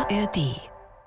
ARD.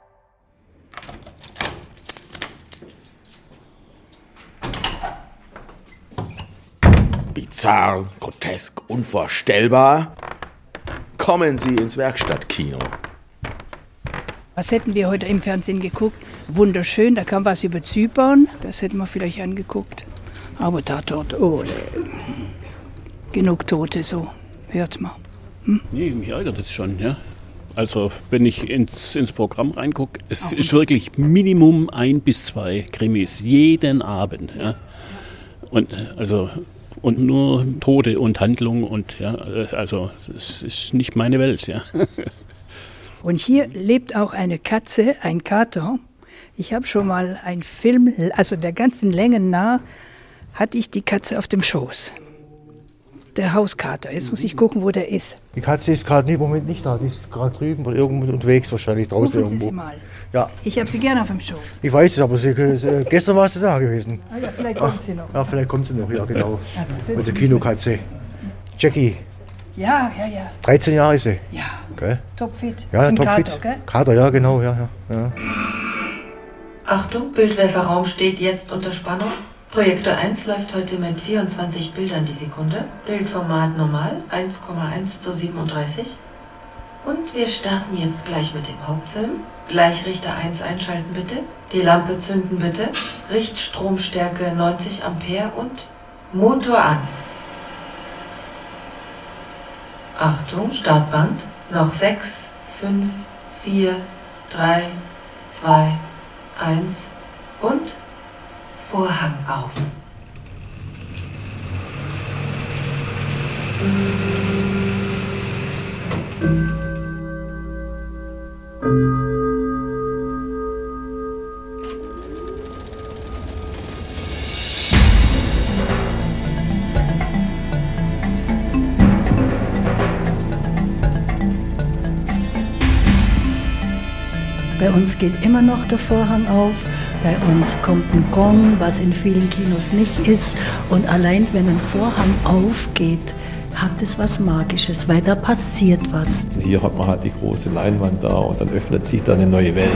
Bizarr, grotesk, unvorstellbar. Kommen Sie ins Werkstattkino. Was hätten wir heute im Fernsehen geguckt? Wunderschön, da kam was über Zypern. Das hätten wir vielleicht angeguckt. Aber Tatort, oh, genug Tote, so. Hört mal. Nee, mich ärgert es schon, ja. Also, wenn ich ins Programm reingucke, es ist wirklich Minimum 1 bis 2 Krimis jeden Abend, ja. Und nur Tote und Handlung und ja, also es ist nicht meine Welt, ja. Und hier lebt auch eine Katze, ein Kater. Ich habe schon mal einen Film, also der ganzen Länge nah, hatte ich die Katze auf dem Schoß. Der Hauskater. Jetzt muss ich gucken, wo der ist. Die Katze ist gerade im Moment nicht da. Die ist gerade drüben oder irgendwo unterwegs, wahrscheinlich draußen Rufen irgendwo. Sie sie mal. Ja. Ich habe sie gerne auf dem Schoß. Ich weiß es, aber gestern war sie da gewesen. Ah ja, vielleicht kommt sie noch. Ja, vielleicht kommt sie noch, ja genau. Also, Mit der Kinokatze. Jackie, Ja. 13 Jahre ist sie. Ja, Gell? topfit. Ja, Ist ein topfit. Kater, gell? Kater, ja genau, ja. Achtung, Bildwerferraum steht jetzt unter Spannung. Projektor 1 läuft heute mit 24 Bildern die Sekunde. Bildformat normal, 1,1:37. Und wir starten jetzt gleich mit dem Hauptfilm. Gleichrichter 1 einschalten bitte. Die Lampe zünden bitte. Richtstromstärke 90 Ampere und Motor an. Achtung, Startband. Noch 6, 5, 4, 3, 2, 1 und Vorhang auf. Bei uns geht immer noch der Vorhang auf. Bei uns kommt ein Gong, was in vielen Kinos nicht ist. Und allein wenn ein Vorhang aufgeht, hat es was Magisches, weil da passiert was. Hier hat man halt die große Leinwand da und dann öffnet sich da eine neue Welt.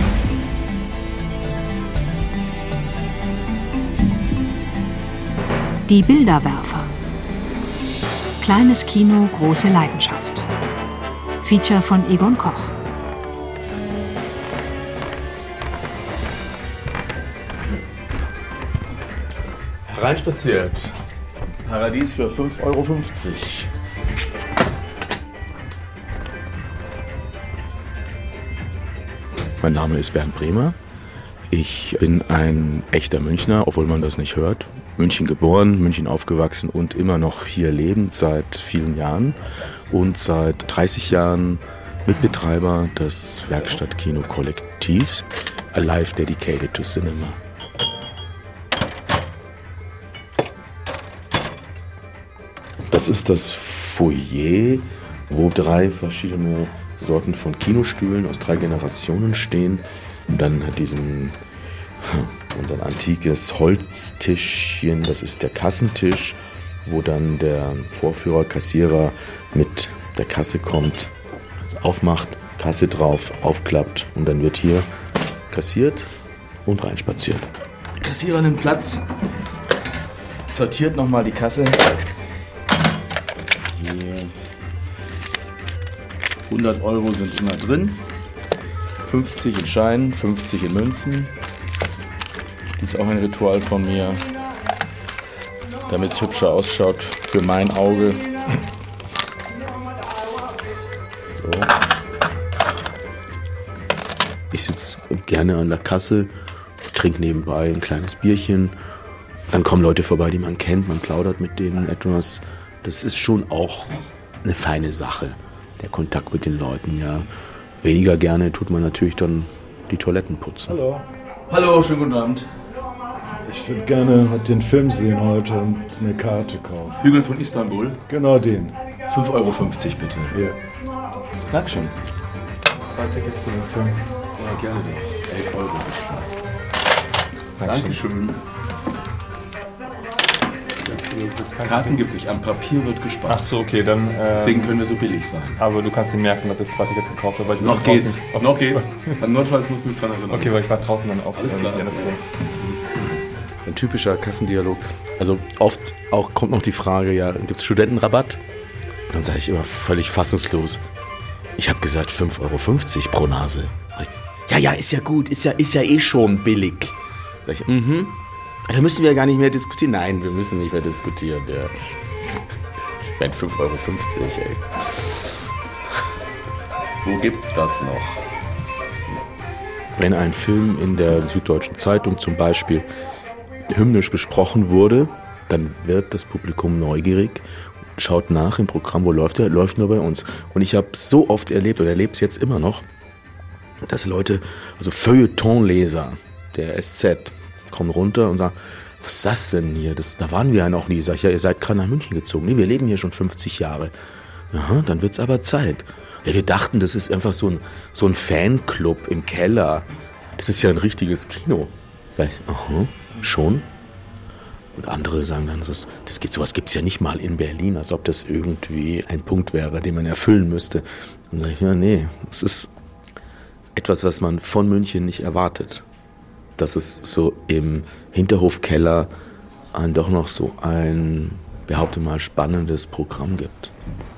Die Bilderwerfer. Kleines Kino, große Leidenschaft. Feature von Egon Koch. Hereinspaziert. Paradies für 5,50 €. Mein Name ist Bernd Bremer. Ich bin ein echter Münchner, obwohl man das nicht hört. München geboren, München aufgewachsen und immer noch hier lebend seit vielen Jahren. Und seit 30 Jahren Mitbetreiber des Werkstattkino-Kollektivs Alive Dedicated to Cinema. Das ist das Foyer, wo 3 verschiedene Sorten von Kinostühlen aus 3 Generationen stehen. Und dann hat unser antikes Holztischchen, das ist der Kassentisch, wo dann der Vorführer, Kassierer mit der Kasse kommt, also aufmacht, Kasse drauf, aufklappt und dann wird hier kassiert und reinspaziert. Der Kassierer nimmt Platz, sortiert nochmal die Kasse. Hier 100 € sind immer drin, 50 in Scheinen, 50 in Münzen. Das ist auch ein Ritual von mir, damit es hübscher ausschaut für mein Auge. So. Ich sitze gerne an der Kasse, trinke nebenbei ein kleines Bierchen. Dann kommen Leute vorbei, die man kennt, man plaudert mit denen etwas. Das ist schon auch eine feine Sache, der Kontakt mit den Leuten, ja. Weniger gerne tut man natürlich dann die Toiletten putzen. Hallo. Hallo, schönen guten Abend. Ich würde gerne den Film sehen heute und eine Karte kaufen. Hügel von Istanbul. Genau den. 5,50 € bitte. Ja. Dankeschön. 2 Tickets für den Film. Ja, gerne doch. 11 €. Dankeschön. Karten gibt es nicht, am Papier wird gespart. Ach so, okay, dann... Deswegen können wir so billig sein. Aber du kannst dir merken, dass ich 2 Tickets gekauft habe. Weil ich Noch geht's. Notfalls musst du mich dran erinnern. Okay, weil ich war draußen dann auf. Alles klar. Ein typischer Kassendialog. Also oft auch kommt noch die Frage, ja, gibt es Studentenrabatt? Und dann sage ich immer völlig fassungslos, ich habe gesagt 5,50 Euro pro Nase. Ja, ist ja gut, ist ja eh schon billig. Sag ich, da müssen wir ja gar nicht mehr diskutieren. Nein, wir müssen nicht mehr diskutieren. Ja. Wenn 5,50 Euro, ey. Wo gibt's das noch? Wenn ein Film in der Süddeutschen Zeitung zum Beispiel hymnisch besprochen wurde, dann wird das Publikum neugierig und schaut nach im Programm, wo läuft er? Läuft nur bei uns. Und ich habe so oft erlebt oder erlebe es jetzt immer noch, dass Leute, also Feuilletonleser der SZ, kommen runter und sagen, was ist das denn hier? Da waren wir ja noch nie. Sag ich, ja, ihr seid gerade nach München gezogen. Nee, wir leben hier schon 50 Jahre. Ja, dann wird's aber Zeit. Ja, wir dachten, das ist einfach so ein Fanclub im Keller. Das ist ja ein richtiges Kino. Sag ich, aha, schon? Und andere sagen dann, sowas gibt's ja nicht mal in Berlin, als ob das irgendwie ein Punkt wäre, den man erfüllen müsste. Dann sage ich, ja, nee, das ist etwas, was man von München nicht erwartet. Dass es so im Hinterhofkeller doch noch so ein, behaupte mal, spannendes Programm gibt.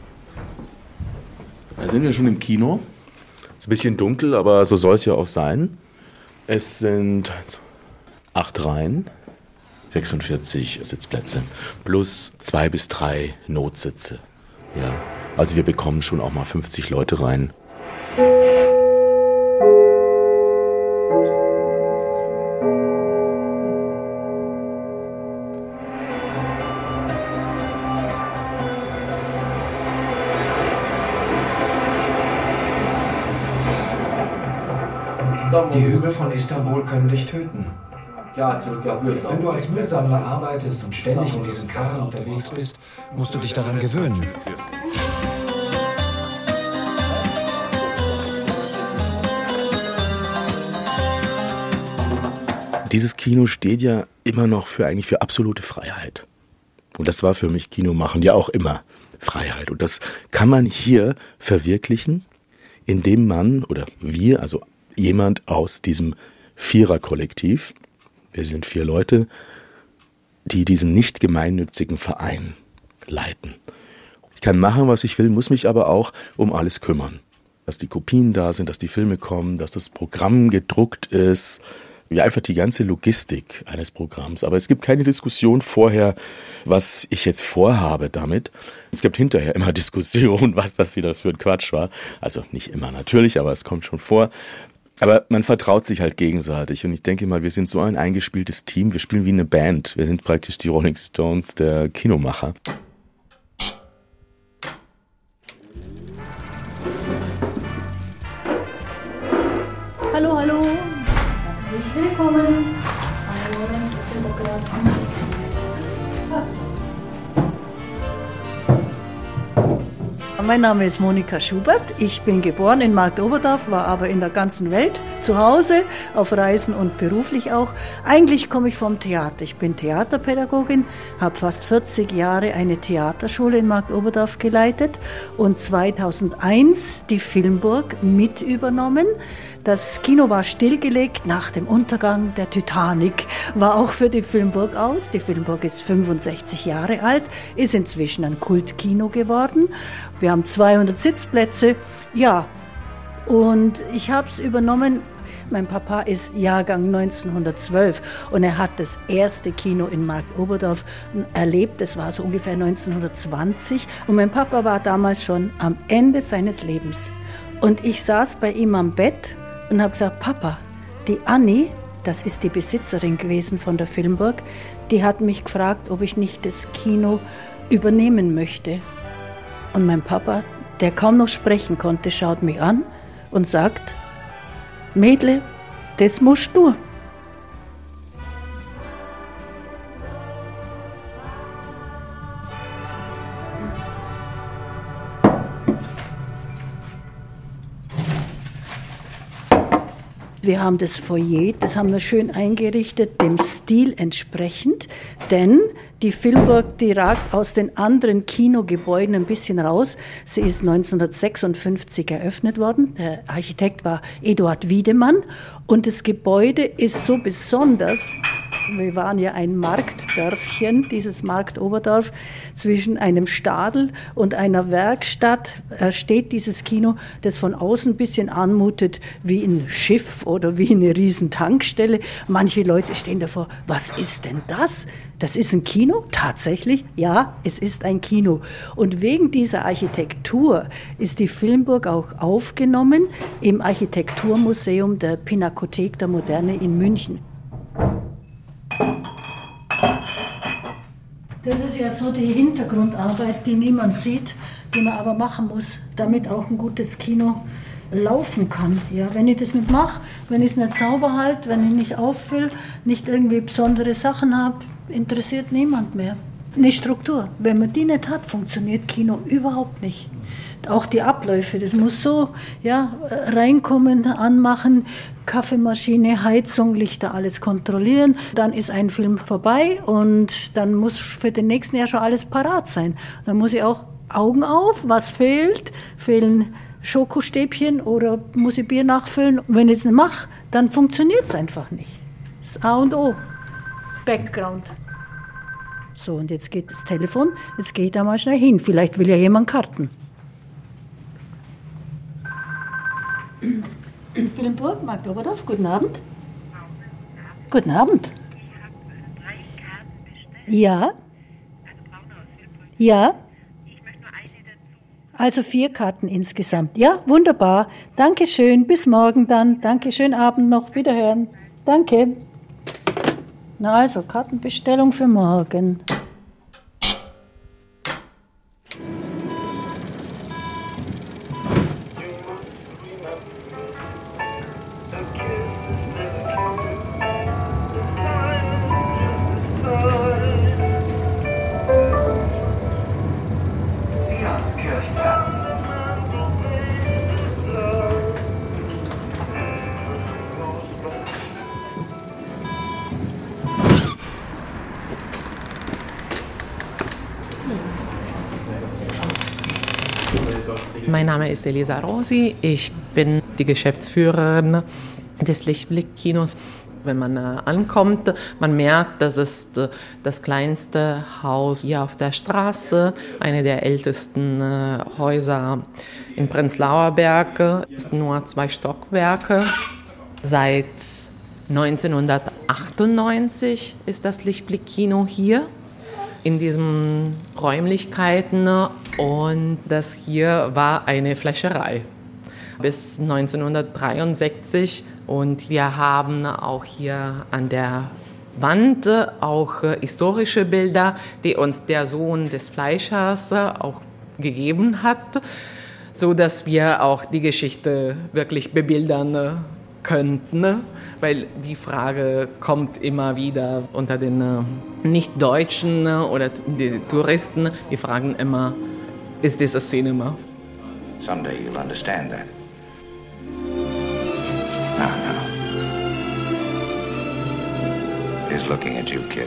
Da sind wir schon im Kino. Ist ein bisschen dunkel, aber so soll es ja auch sein. Es sind 8 Reihen, 46 Sitzplätze, plus 2 bis 3 Notsitze. Ja, also wir bekommen schon auch mal 50 Leute rein. Die Hügel von Istanbul können dich töten. Wenn du als Müllsammler arbeitest und ständig mit diesen Karren unterwegs bist, musst du dich daran gewöhnen. Dieses Kino steht ja immer noch für absolute Freiheit. Und das war für mich Kino machen ja auch immer Freiheit. Und das kann man hier verwirklichen, indem man oder wir, also jemand aus diesem Viererkollektiv, wir sind 4 Leute, die diesen nicht gemeinnützigen Verein leiten. Ich kann machen, was ich will, muss mich aber auch um alles kümmern. Dass die Kopien da sind, dass die Filme kommen, dass das Programm gedruckt ist, ja, einfach die ganze Logistik eines Programms. Aber es gibt keine Diskussion vorher, was ich jetzt vorhabe damit. Es gibt hinterher immer Diskussionen, was das wieder für ein Quatsch war. Also nicht immer natürlich, aber es kommt schon vor. Aber man vertraut sich halt gegenseitig und ich denke mal, wir sind so ein eingespieltes Team, wir spielen wie eine Band. Wir sind praktisch die Rolling Stones der Kinomacher. Hallo, hallo. Herzlich willkommen. Hallo, das sind wir gerade. Mein Name ist Monika Schubert. Ich bin geboren in Marktoberdorf, war aber in der ganzen Welt zu Hause, auf Reisen und beruflich auch. Eigentlich komme ich vom Theater. Ich bin Theaterpädagogin, habe fast 40 Jahre eine Theaterschule in Marktoberdorf geleitet und 2001 die Filmburg mit übernommen. Das Kino war stillgelegt nach dem Untergang der Titanic, war auch für die Filmburg aus. Die Filmburg ist 65 Jahre alt, ist inzwischen ein Kultkino geworden. Wir haben 200 Sitzplätze, ja, und ich habe es übernommen. Mein Papa ist Jahrgang 1912 und er hat das erste Kino in Marktoberdorf erlebt. Das war so ungefähr 1920 und mein Papa war damals schon am Ende seines Lebens. Und ich saß bei ihm am Bett und habe gesagt, Papa, die Anni, das ist die Besitzerin gewesen von der Filmburg, die hat mich gefragt, ob ich nicht das Kino übernehmen möchte. Und mein Papa, der kaum noch sprechen konnte, schaut mich an und sagt, Mädle, das musst du. Wir haben das Foyer, das haben wir schön eingerichtet, dem Stil entsprechend, denn die Filmburg, die ragt aus den anderen Kinogebäuden ein bisschen raus. Sie ist 1956 eröffnet worden. Der Architekt war Eduard Wiedemann und das Gebäude ist so besonders. Wir waren ja ein Marktdörfchen, dieses Marktoberdorf. Zwischen einem Stadel und einer Werkstatt steht dieses Kino, das von außen ein bisschen anmutet wie ein Schiff oder wie eine riesen Tankstelle. Manche Leute stehen davor, was ist denn das? Das ist ein Kino? Tatsächlich? Ja, es ist ein Kino. Und wegen dieser Architektur ist die Filmburg auch aufgenommen im Architekturmuseum der Pinakothek der Moderne in München. Das ist ja so die Hintergrundarbeit, die niemand sieht, die man aber machen muss, damit auch ein gutes Kino laufen kann. Ja, wenn ich das nicht mache, wenn ich es nicht sauber halte, wenn ich nicht auffülle, nicht irgendwie besondere Sachen habe, interessiert niemand mehr. Eine Struktur, wenn man die nicht hat, funktioniert Kino überhaupt nicht. Auch die Abläufe, das muss so reinkommen, anmachen, Kaffeemaschine, Heizung, Lichter, alles kontrollieren. Dann ist ein Film vorbei und dann muss für den nächsten Jahr schon alles parat sein. Dann muss ich auch Augen auf, was fehlt? Fehlen Schokostäbchen oder muss ich Bier nachfüllen? Und wenn ich es nicht mache, dann funktioniert es einfach nicht. Das ist A und O. Background. So, und jetzt geht das Telefon. Jetzt gehe ich da mal schnell hin. Vielleicht will ja jemand Karten. Filmburg, Markt Oberdorf, guten Abend. Guten Abend. Ja. Ja. Also 4 Karten insgesamt. Ja, wunderbar. Dankeschön. Bis morgen dann. Danke, schönen Abend noch. Wiederhören. Danke. Na also, Kartenbestellung für morgen. Mein Name ist Elisa Rosi, ich bin die Geschäftsführerin des Lichtblick-Kinos. Wenn man ankommt, man merkt, das ist das kleinste Haus hier auf der Straße, eine der ältesten Häuser in Prenzlauer Berg, ist nur 2 Stockwerke. Seit 1998 ist das Lichtblick-Kino hier in diesen Räumlichkeiten und das hier war eine Fleischerei bis 1963 und wir haben auch hier an der Wand auch historische Bilder, die uns der Sohn des Fleischers auch gegeben hat, so dass wir auch die Geschichte wirklich bebildern könnten, weil die Frage kommt immer wieder unter den Nicht-Deutschen oder die Touristen, die fragen immer, ist this a cinema? Someday you'll understand that. No. He's looking at you, kid.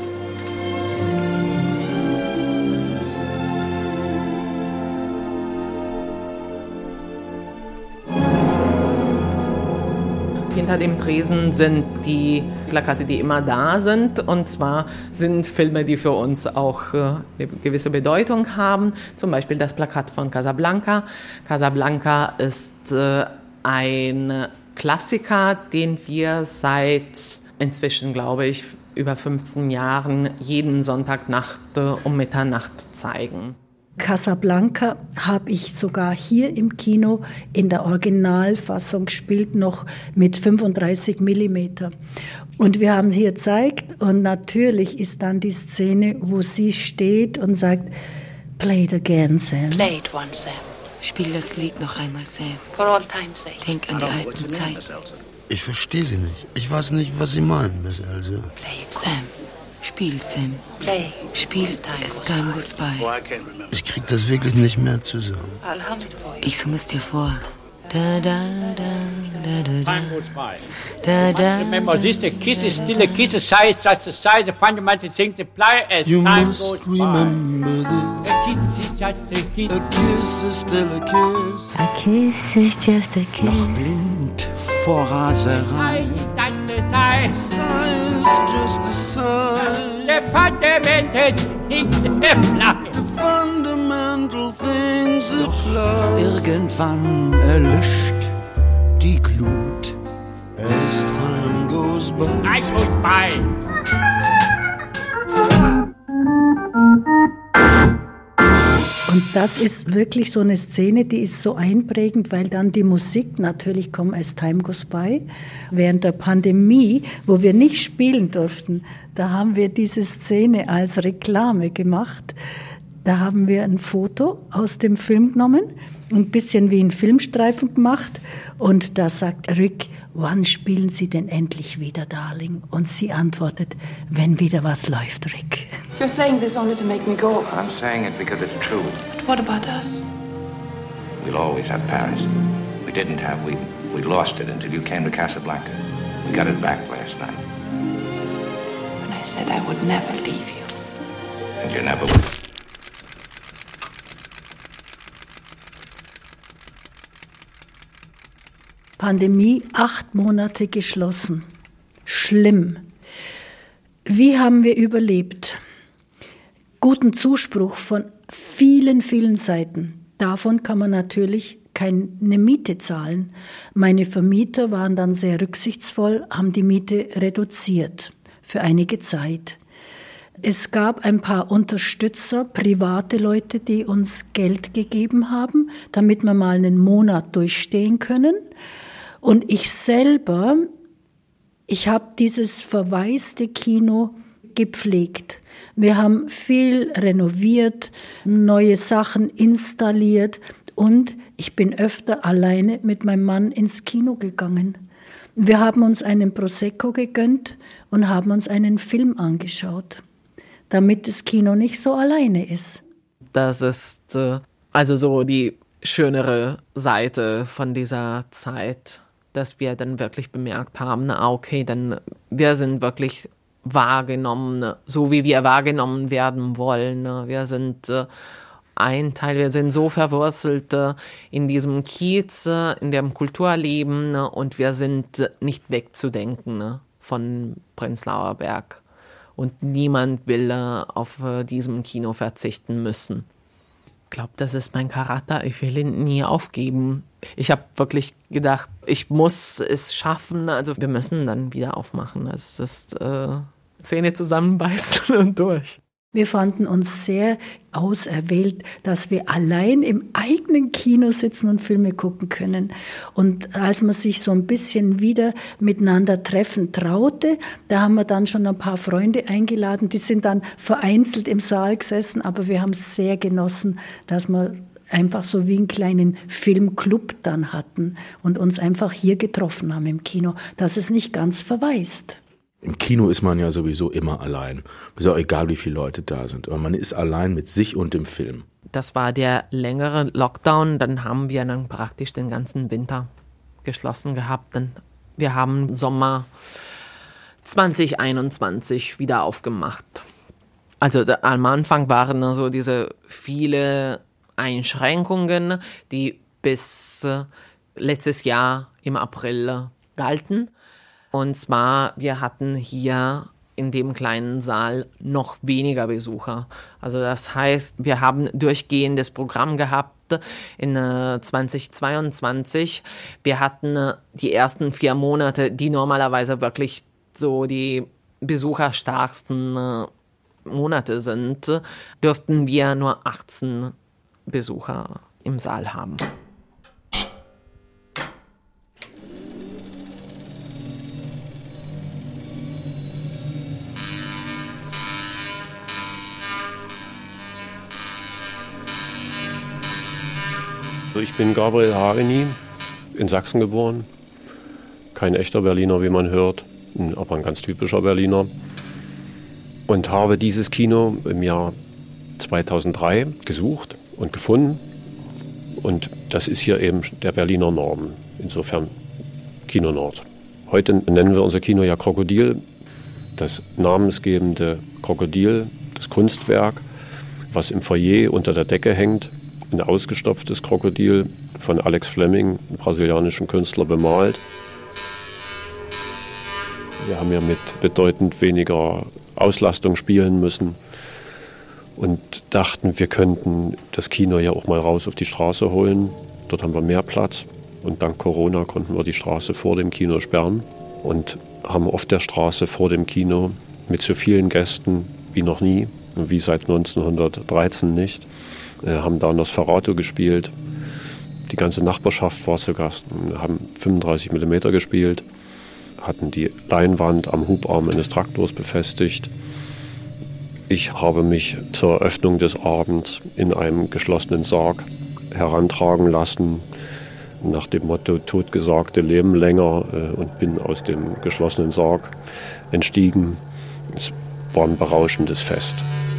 Hinter dem Tresen sind die Plakate, die immer da sind. Und zwar sind Filme, die für uns auch eine gewisse Bedeutung haben. Zum Beispiel das Plakat von Casablanca. Casablanca ist ein Klassiker, den wir seit inzwischen, glaube ich, über 15 Jahren jeden Sonntagnacht um Mitternacht zeigen. Casablanca habe ich sogar hier im Kino in der Originalfassung gespielt, noch mit 35 Millimeter. Und wir haben es hier gezeigt und natürlich ist dann die Szene, wo sie steht und sagt, play it again, Sam. Play it once, Sam. Spiel das Lied noch einmal, Sam. For all time's sake. Denk an die alten Zeiten. Ich verstehe Sie nicht. Ich weiß nicht, was Sie meinen, Miss Else. Play it, Sam. Spiel, Sam. Play. Spiel, As Time Goes By. Ich krieg das wirklich nicht mehr zusammen. Ich summe es dir vor. Da da da da da da. Time goes by. Da da. Remember this: the kiss is still a kiss. The sigh is just a sigh. The fundamental things apply as You time must goes by. remember this. A kiss is just a kiss. A kiss is still a kiss. A kiss is just a kiss. Noch blind vor Raserei. Sigh Sigh is just a sigh. the fundamental things apply. The fundamental things apply. Irgendwann erlischt die Glut. As time goes by. Time goes by. Und das ist wirklich so eine Szene, die ist so einprägend, weil dann die Musik natürlich kommt, As Time Goes By. Während der Pandemie, wo wir nicht spielen durften, da haben wir diese Szene als Reklame gemacht. Da haben wir ein Foto aus dem Film genommen, ein bisschen wie ein Filmstreifen gemacht. Und da sagt Rick, wann spielen Sie denn endlich wieder, Darling? Und sie antwortet, wenn wieder was läuft, Rick. You're saying this only to make me go. I'm saying it because it's true. What about us? We'll always have Paris. We didn't have, we lost it until you came to Casablanca. We got it back last night. When I said I would never leave you. And you never will. Pandemie, 8 Monate geschlossen. Schlimm. Wie haben wir überlebt? Guten Zuspruch von vielen, vielen Seiten. Davon kann man natürlich keine Miete zahlen. Meine Vermieter waren dann sehr rücksichtsvoll, haben die Miete reduziert für einige Zeit. Es gab ein paar Unterstützer, private Leute, die uns Geld gegeben haben, damit wir mal einen Monat durchstehen können. Und ich selber, ich habe dieses verwaiste Kino gepflegt. Wir haben viel renoviert, neue Sachen installiert und ich bin öfter alleine mit meinem Mann ins Kino gegangen. Wir haben uns einen Prosecco gegönnt und haben uns einen Film angeschaut, damit das Kino nicht so alleine ist. Das ist also so die schönere Seite von dieser Zeit, dass wir dann wirklich bemerkt haben, okay, dann wir sind wirklich wahrgenommen, so wie wir wahrgenommen werden wollen. Wir sind ein Teil, wir sind so verwurzelt in diesem Kiez, in dem Kulturleben und wir sind nicht wegzudenken von Prenzlauer Berg. Und niemand will auf diesem Kino verzichten müssen. Ich glaube, das ist mein Charakter. Ich will ihn nie aufgeben. Ich habe wirklich gedacht, ich muss es schaffen. Also wir müssen dann wieder aufmachen. Es ist Zähne zusammenbeißen und durch. Wir fanden uns sehr auserwählt, dass wir allein im eigenen Kino sitzen und Filme gucken können. Und als man sich so ein bisschen wieder miteinander treffen traute, da haben wir dann schon ein paar Freunde eingeladen. Die sind dann vereinzelt im Saal gesessen, aber wir haben es sehr genossen, dass wir einfach so wie einen kleinen Filmclub dann hatten und uns einfach hier getroffen haben im Kino, dass es nicht ganz verwaist. Im Kino ist man ja sowieso immer allein. Ist auch egal, wie viele Leute da sind. Aber man ist allein mit sich und dem Film. Das war der längere Lockdown. Dann haben wir dann praktisch den ganzen Winter geschlossen gehabt. Wir haben Sommer 2021 wieder aufgemacht. Also am Anfang waren so diese viele Einschränkungen, die bis letztes Jahr im April galten. Und zwar, wir hatten hier in dem kleinen Saal noch weniger Besucher. Also das heißt, wir haben durchgehendes Programm gehabt in 2022. Wir hatten die ersten 4 Monate, die normalerweise wirklich so die besucherstarksten Monate sind, dürften wir nur 18 Besucher im Saal haben. Ich bin Gabriel Hageni, in Sachsen geboren. Kein echter Berliner, wie man hört, aber ein ganz typischer Berliner. Und habe dieses Kino im Jahr 2003 gesucht und gefunden Und das ist hier eben der Berliner Norden, insofern Kino Nord. Heute nennen wir unser Kino ja Krokodil, das namensgebende Krokodil, das Kunstwerk, was im Foyer unter der Decke hängt, ein ausgestopftes Krokodil von Alex Fleming, einem brasilianischen Künstler, bemalt. Wir haben ja mit bedeutend weniger Auslastung spielen müssen und dachten, wir könnten das Kino ja auch mal raus auf die Straße holen. Dort haben wir mehr Platz und dank Corona konnten wir die Straße vor dem Kino sperren und haben auf der Straße vor dem Kino mit so vielen Gästen wie noch nie, wie seit 1913 nicht, haben da Nosferatu gespielt. Die ganze Nachbarschaft war zu Gast, haben 35 mm gespielt, hatten die Leinwand am Hubarm eines Traktors befestigt. Ich habe mich zur Eröffnung des Abends in einem geschlossenen Sarg herantragen lassen, nach dem Motto Totgesagte leben länger, und bin aus dem geschlossenen Sarg entstiegen. Es war ein berauschendes Fest.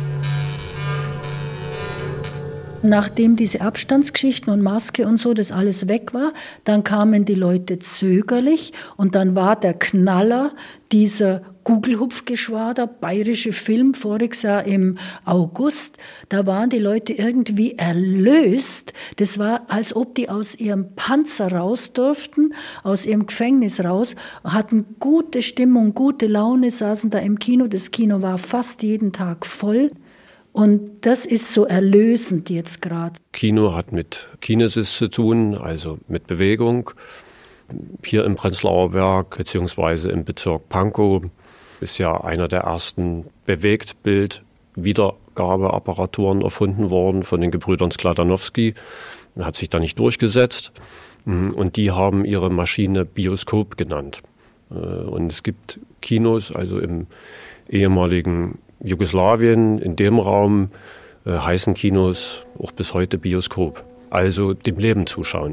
Nachdem diese Abstandsgeschichten und Maske und so, das alles weg war, dann kamen die Leute zögerlich und dann war der Knaller dieser Gugelhupfgeschwader, bayerische Film, voriges Jahr im August. Da waren die Leute irgendwie erlöst. Das war, als ob die aus ihrem Panzer raus durften, aus ihrem Gefängnis raus, hatten gute Stimmung, gute Laune, saßen da im Kino. Das Kino war fast jeden Tag voll. Und das ist so erlösend jetzt gerade. Kino hat mit Kinesis zu tun, also mit Bewegung. Hier im Prenzlauer Berg beziehungsweise im Bezirk Pankow ist ja einer der ersten Bewegtbild-Wiedergabeapparaturen erfunden worden von den Gebrüdern Skladanowski. Hat sich da nicht durchgesetzt. Und die haben ihre Maschine Bioskop genannt. Und es gibt Kinos, also im ehemaligen Jugoslawien, in dem Raum heißen Kinos auch bis heute Bioskop, also dem Leben zuschauen.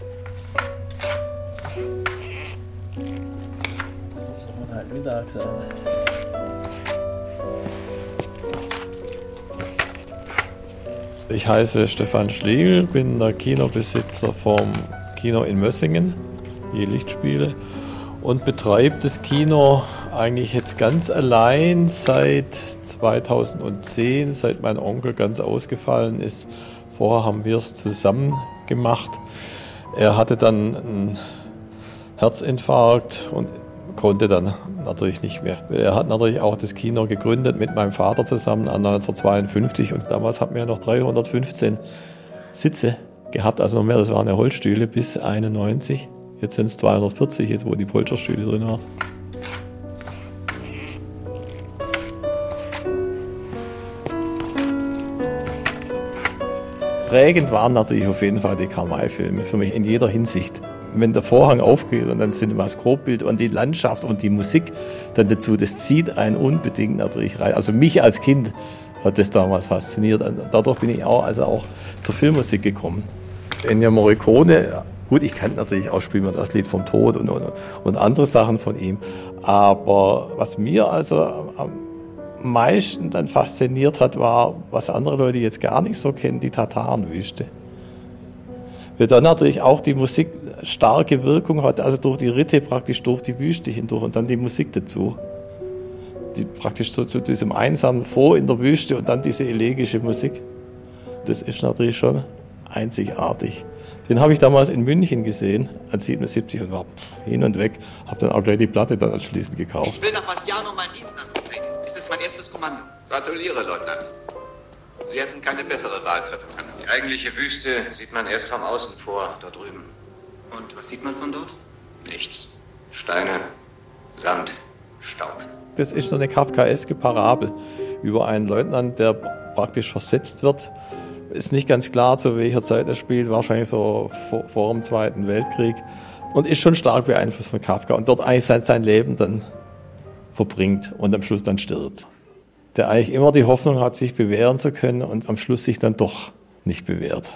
Ich heiße Stefan Schlegel, bin der Kinobesitzer vom Kino in Mössingen, je Lichtspiele, und betreibe das Kino eigentlich jetzt ganz allein seit 2010, seit mein Onkel ganz ausgefallen ist. Vorher haben wir es zusammen gemacht. Er hatte dann einen Herzinfarkt und konnte dann natürlich nicht mehr. Er hat natürlich auch das Kino gegründet mit meinem Vater zusammen 1952 und damals hatten wir noch 315 Sitze gehabt, also noch mehr, das waren ja Holzstühle bis 91. Jetzt sind es 240, jetzt wo die Polsterstühle drin waren. Prägend waren natürlich auf jeden Fall die Karl-May-Filme, für mich in jeder Hinsicht. Wenn der Vorhang aufgeht und dann Cinemascope-Bild und die Landschaft und die Musik dann dazu, das zieht einen unbedingt natürlich rein. Also mich als Kind hat das damals fasziniert. Dadurch bin ich auch zur Filmmusik gekommen. Ennio Morricone, gut, ich kannte natürlich auch Spielen wir das Lied vom Tod und andere Sachen von ihm. Aber was mir also am meisten dann fasziniert hat, war, was andere Leute jetzt gar nicht so kennen, die Tatarenwüste. Weil dann natürlich auch die Musik starke Wirkung hat, also durch die Ritte praktisch durch die Wüste hindurch und dann die Musik dazu. Die praktisch so zu diesem einsamen Vor in der Wüste und dann diese elegische Musik. Das ist natürlich schon einzigartig. Den habe ich damals in München gesehen, als 77 und war hin und weg. Habe dann auch gleich die Platte dann anschließend gekauft. Ich will nach Bastiano meinen Dienst anzutreten. Dies ist mein erstes Kommando. Gratuliere, Leutnant. Sie hätten keine bessere Wahl treffen können. Die eigentliche Wüste sieht man erst vom Außen vor, da drüben. Und was sieht man von dort? Nichts. Steine, Sand, Staub. Das ist so eine kafkaeske Parabel über einen Leutnant, der praktisch versetzt wird. Ist nicht ganz klar, zu welcher Zeit er spielt, wahrscheinlich so vor dem Zweiten Weltkrieg. Und ist schon stark beeinflusst von Kafka und dort eigentlich sein Leben dann verbringt und am Schluss dann stirbt. Der eigentlich immer die Hoffnung hat, sich bewähren zu können und am Schluss sich dann doch nicht bewährt.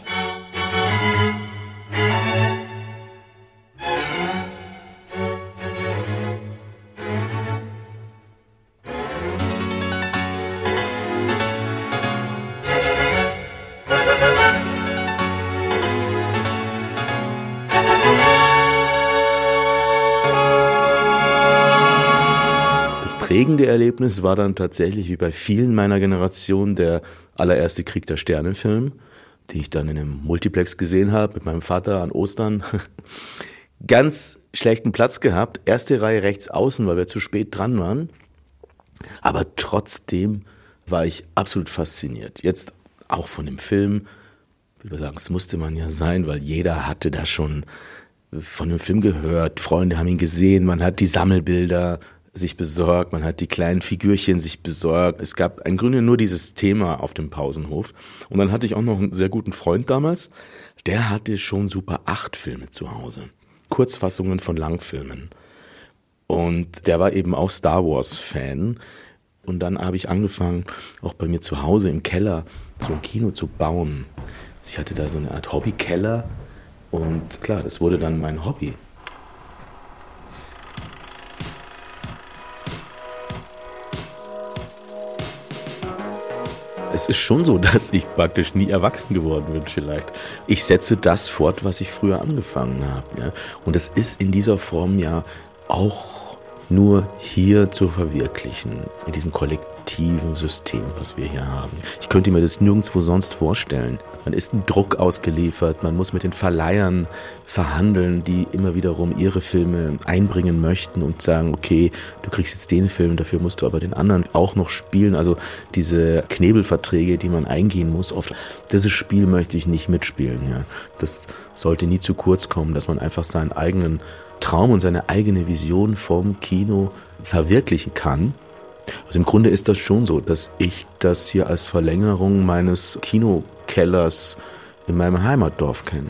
prägende Erlebnis war dann tatsächlich, wie bei vielen meiner Generation, der allererste Krieg der Sterne-Film, den ich dann in einem Multiplex gesehen habe mit meinem Vater an Ostern. Ganz schlechten Platz gehabt, erste Reihe rechts außen, weil wir zu spät dran waren. Aber trotzdem war ich absolut fasziniert. Jetzt auch von dem Film, ich würde sagen, es musste man ja sein, weil jeder hatte da schon von dem Film gehört, Freunde haben ihn gesehen, man hat die Sammelbilder sich besorgt, man hat die kleinen Figürchen sich besorgt. Es gab im Grunde nur dieses Thema auf dem Pausenhof. Und dann hatte ich auch noch einen sehr guten Freund damals, der hatte schon Super 8 Filme zu Hause. Kurzfassungen von Langfilmen. Und der war eben auch Star Wars Fan. Und dann habe ich angefangen, auch bei mir zu Hause im Keller so ein Kino zu bauen. Ich hatte da so eine Art Hobbykeller. Und klar, das wurde dann mein Hobby. Es ist schon so, dass ich praktisch nie erwachsen geworden bin vielleicht. Ich setze das fort, was ich früher angefangen habe. Ja? Und es ist in dieser Form ja auch nur hier zu verwirklichen, in diesem kollektiven System, was wir hier haben. Ich könnte mir das nirgendwo sonst vorstellen. Man ist einem Druck ausgeliefert, man muss mit den Verleihern verhandeln, die immer wiederum ihre Filme einbringen möchten und sagen, okay, du kriegst jetzt den Film, dafür musst du aber den anderen auch noch spielen. Also diese Knebelverträge, die man eingehen muss, oft, dieses Spiel möchte ich nicht mitspielen. Ja. Das sollte nie zu kurz kommen, dass man einfach seinen eigenen Traum und seine eigene Vision vom Kino verwirklichen kann. Also im Grunde ist das schon so, dass ich das hier als Verlängerung meines Kinokellers in meinem Heimatdorf kenne.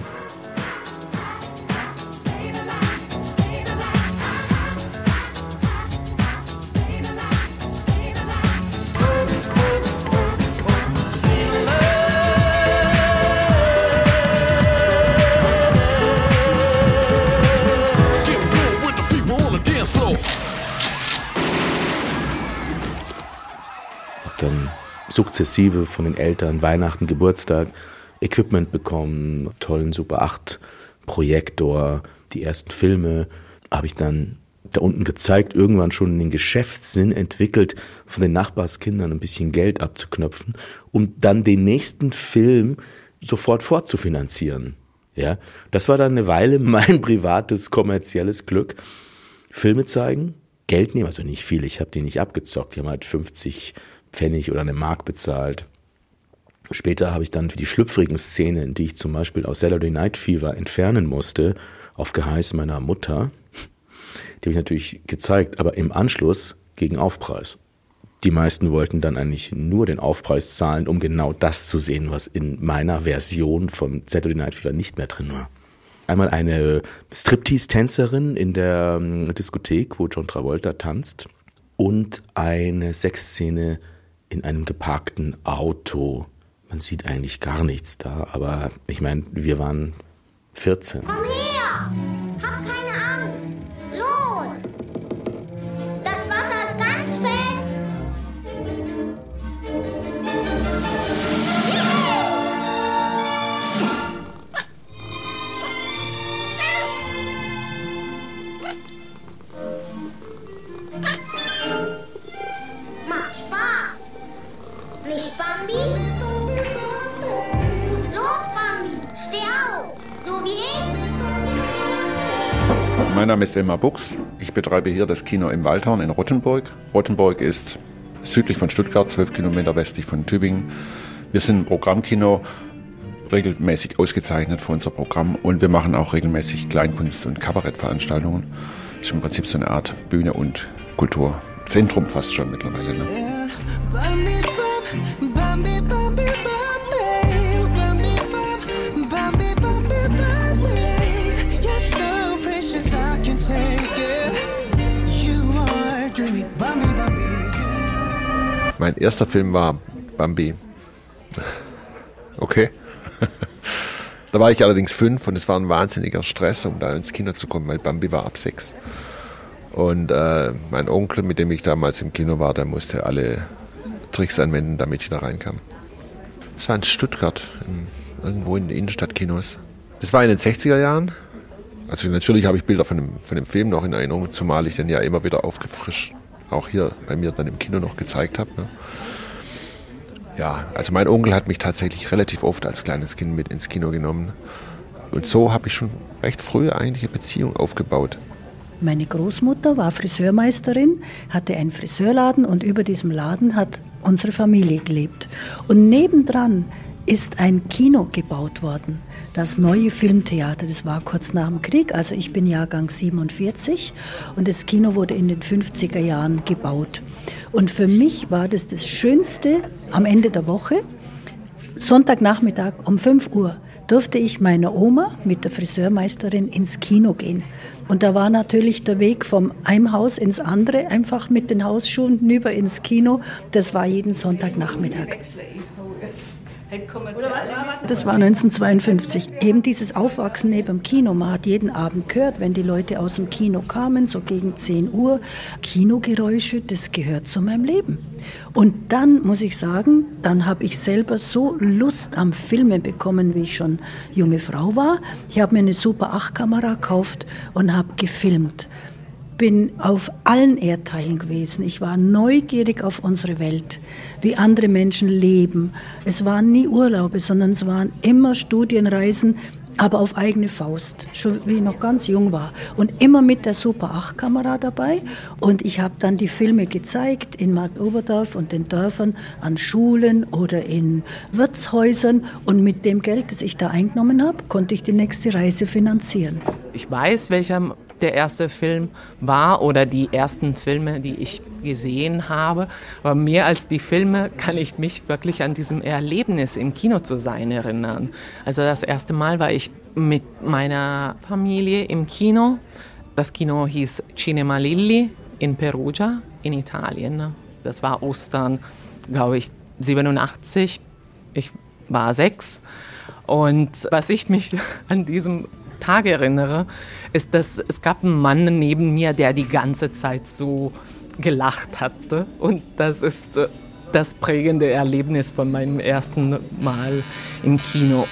Dann sukzessive von den Eltern, Weihnachten, Geburtstag, Equipment bekommen, tollen Super 8 Projektor, die ersten Filme habe ich dann da unten gezeigt, irgendwann schon den Geschäftssinn entwickelt, von den Nachbarskindern ein bisschen Geld abzuknöpfen, um dann den nächsten Film sofort fortzufinanzieren. Ja, das war dann eine Weile mein privates, kommerzielles Glück. Filme zeigen, Geld nehmen, also nicht viel, ich habe die nicht abgezockt, die haben halt 50 Pfennig oder eine Mark bezahlt. Später habe ich dann für die schlüpfrigen Szenen, die ich zum Beispiel aus Saturday Night Fever entfernen musste, auf Geheiß meiner Mutter, die habe ich natürlich gezeigt, aber im Anschluss gegen Aufpreis. Die meisten wollten dann eigentlich nur den Aufpreis zahlen, um genau das zu sehen, was in meiner Version von Saturday Night Fever nicht mehr drin war. Einmal eine Striptease-Tänzerin in der Diskothek, wo John Travolta tanzt, und eine Sexszene in einem geparkten Auto. Man sieht eigentlich gar nichts da, aber ich meine, wir waren 14. Komm her! Hab keine Angst! Los! Das Wasser ist ganz fest! Macht Spaß! Nicht, Bambi? Los, Bambi! Steh auf! So wie ich! Mein Name ist Elmar Buchs. Ich betreibe hier das Kino im Waldhorn in Rottenburg. Rottenburg ist südlich von Stuttgart, 12 Kilometer westlich von Tübingen. Wir sind ein Programmkino, regelmäßig ausgezeichnet für unser Programm, und wir machen auch regelmäßig Kleinkunst- und Kabarettveranstaltungen. Das ist im Prinzip so eine Art Bühne und Kulturzentrum fast schon mittlerweile. Ne? Mein erster Film war Bambi. Okay. Da war ich allerdings 5 und es war ein wahnsinniger Stress, um da ins Kino zu kommen, weil Bambi war ab 6. Und mein Onkel, mit dem ich damals im Kino war, der musste alle Tricks anwenden, damit ich da reinkam. Das war in Stuttgart, irgendwo in den Innenstadtkinos. Das war in den 60er Jahren. Also natürlich habe ich Bilder von dem Film noch in Erinnerung, zumal ich den ja immer wieder aufgefrischt auch hier bei mir dann im Kino noch gezeigt habe. Ne? Ja, also mein Onkel hat mich tatsächlich relativ oft als kleines Kind mit ins Kino genommen. Und so habe ich schon recht früh eigentlich eine Beziehung aufgebaut. Meine Großmutter war Friseurmeisterin, hatte einen Friseurladen und über diesem Laden hat unsere Familie gelebt. Und nebendran ist ein Kino gebaut worden, das Neue Filmtheater. Das war kurz nach dem Krieg, also ich bin Jahrgang 47 und das Kino wurde in den 50er Jahren gebaut. Und für mich war das Schönste am Ende der Woche, Sonntagnachmittag um 5 Uhr, durfte ich meiner Oma mit der Friseurmeisterin ins Kino gehen. Und da war natürlich der Weg vom einem Haus ins andere, einfach mit den Hausschuhen hinüber ins Kino. Das war jeden Sonntagnachmittag. Das war 1952. Eben dieses Aufwachsen neben dem Kino. Man hat jeden Abend gehört, wenn die Leute aus dem Kino kamen, so gegen 10 Uhr. Kinogeräusche, das gehört zu meinem Leben. Und dann muss ich sagen, dann habe ich selber so Lust am Filmen bekommen, wie ich schon junge Frau war. Ich habe mir eine Super 8-Kamera gekauft und habe gefilmt. Bin auf allen Erdteilen gewesen. Ich war neugierig auf unsere Welt, wie andere Menschen leben. Es waren nie Urlaube, sondern es waren immer Studienreisen, aber auf eigene Faust, schon wie ich noch ganz jung war. Und immer mit der Super 8-Kamera dabei. Und ich habe dann die Filme gezeigt in Marktoberdorf und den Dörfern, an Schulen oder in Wirtshäusern. Und mit dem Geld, das ich da eingenommen habe, konnte ich die nächste Reise finanzieren. Ich weiß, welcher der erste Film war oder die ersten Filme, die ich gesehen habe. Aber mehr als die Filme kann ich mich wirklich an diesem Erlebnis im Kino zu sein erinnern. Also das erste Mal war ich mit meiner Familie im Kino. Das Kino hieß Cinema Lilli in Perugia in Italien. Das war Ostern, glaube ich, 87. Ich war 6. Und was ich mich an diesem Tag erinnere, ist, dass es gab einen Mann neben mir, der die ganze Zeit so gelacht hatte. Und das ist das prägende Erlebnis von meinem ersten Mal im Kino.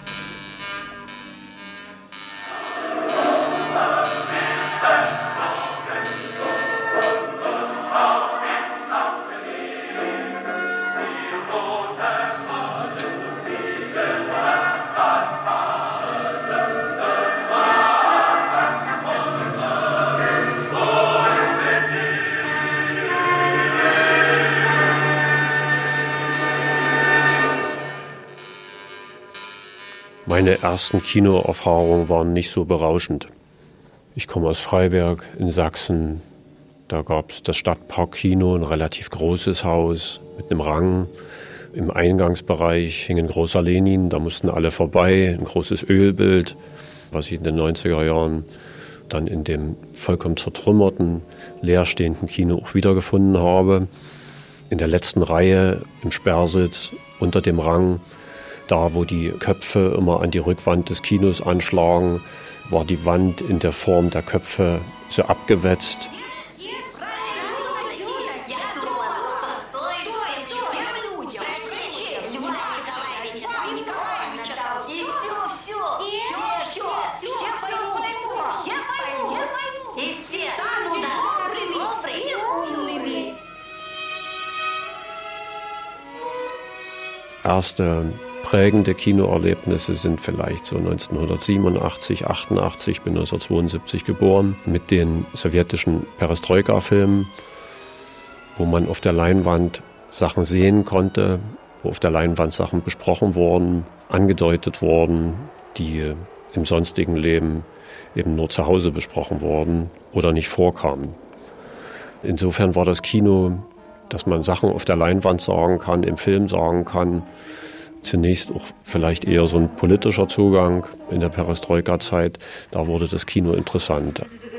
Meine ersten Kinoerfahrungen waren nicht so berauschend. Ich komme aus Freiberg in Sachsen. Da gab es das Stadtparkkino, ein relativ großes Haus mit einem Rang. Im Eingangsbereich hing ein großer Lenin, da mussten alle vorbei, ein großes Ölbild, was ich in den 90er Jahren dann in dem vollkommen zertrümmerten, leerstehenden Kino auch wiedergefunden habe. In der letzten Reihe im Sperrsitz unter dem Rang, da, wo die Köpfe immer an die Rückwand des Kinos anschlagen, war die Wand in der Form der Köpfe so abgewetzt. Erste prägende Kinoerlebnisse sind vielleicht so 1987, 88, ich bin 1972 geboren, mit den sowjetischen Perestroika-Filmen, wo man auf der Leinwand Sachen sehen konnte, wo auf der Leinwand Sachen besprochen wurden, angedeutet wurden, die im sonstigen Leben eben nur zu Hause besprochen wurden oder nicht vorkamen. Insofern war das Kino, dass man Sachen auf der Leinwand sagen kann, im Film sagen kann, zunächst auch vielleicht eher so ein politischer Zugang in der Perestroika-Zeit. Da wurde das Kino interessant.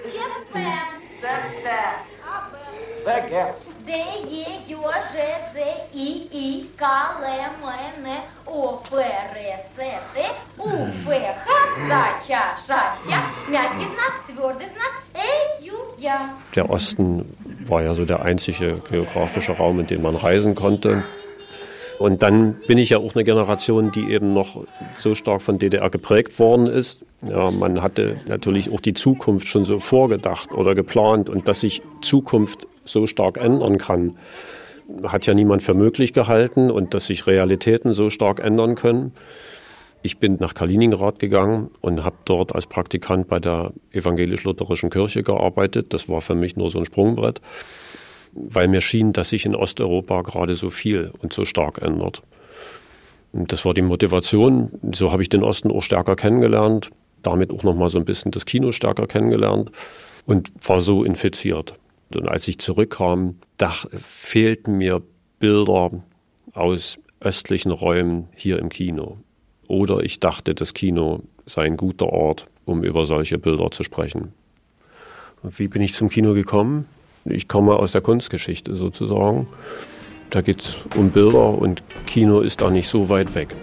Der Osten war ja so der einzige geografische Raum, in dem man reisen konnte. Und dann bin ich ja auch eine Generation, die eben noch so stark von DDR geprägt worden ist. Ja, man hatte natürlich auch die Zukunft schon so vorgedacht oder geplant und dass sich Zukunft so stark ändern kann, hat ja niemand für möglich gehalten und dass sich Realitäten so stark ändern können. Ich bin nach Kaliningrad gegangen und habe dort als Praktikant bei der evangelisch-lutherischen Kirche gearbeitet. Das war für mich nur so ein Sprungbrett, weil mir schien, dass sich in Osteuropa gerade so viel und so stark ändert. Und das war die Motivation. So habe ich den Osten auch stärker kennengelernt, damit auch noch mal so ein bisschen das Kino stärker kennengelernt und war so infiziert. Und als ich zurückkam, da fehlten mir Bilder aus östlichen Räumen hier im Kino. Oder ich dachte, das Kino sei ein guter Ort, um über solche Bilder zu sprechen. Und wie bin ich zum Kino gekommen? Ich komme aus der Kunstgeschichte sozusagen. Da geht es um Bilder und Kino ist da nicht so weit weg.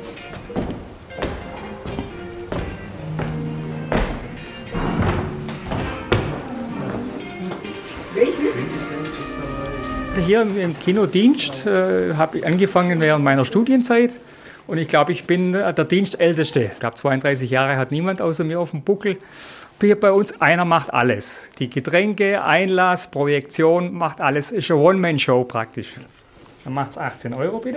Hier im Kinodienst habe ich angefangen während meiner Studienzeit und ich glaube, ich bin der Dienstälteste. Ich glaube, 32 Jahre hat niemand außer mir auf dem Buckel. Hier bei uns, einer macht alles. Die Getränke, Einlass, Projektion, macht alles. Ist eine One-Man-Show praktisch. Dann macht es 18 € bitte.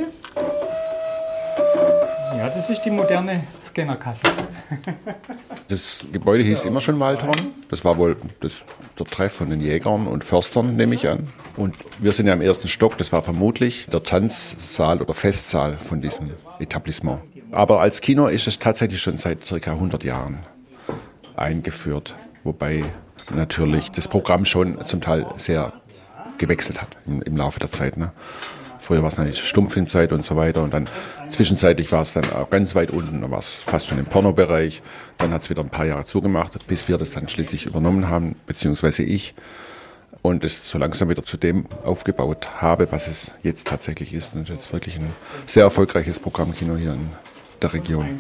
Ja, das ist die moderne Scannerkasse. Das Gebäude hieß immer schon Waldhorn. Das war wohl der Treff von den Jägern und Förstern, nehme ich an. Und wir sind ja im ersten Stock, das war vermutlich der Tanzsaal oder Festsaal von diesem Etablissement. Aber als Kino ist es tatsächlich schon seit ca. 100 Jahren eingeführt. Wobei natürlich das Programm schon zum Teil sehr gewechselt hat im Laufe der Zeit. Ne? Früher war es natürlich Stummfilmzeit und so weiter und dann zwischenzeitlich war es dann auch ganz weit unten, da war es fast schon im Pornobereich. Dann hat es wieder ein paar Jahre zugemacht, bis wir das dann schließlich übernommen haben, beziehungsweise ich. Und es so langsam wieder zu dem aufgebaut habe, was es jetzt tatsächlich ist. Und jetzt wirklich ein sehr erfolgreiches Programmkino hier in der Region.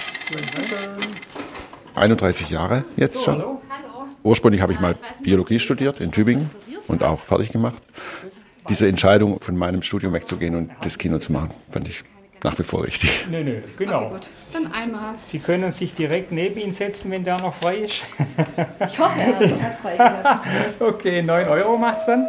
31 Jahre jetzt schon. Ursprünglich habe ich mal Biologie studiert in Tübingen und auch fertig gemacht. Diese Entscheidung, von meinem Studium wegzugehen und das Kino zu machen, fand ich nach wie vor richtig. Nö, genau. Okay, gut. Dann einmal. Sie können sich direkt neben ihn setzen, wenn der noch frei ist. Ich hoffe, er hat es frei gelassen. Okay, 9 € macht's dann.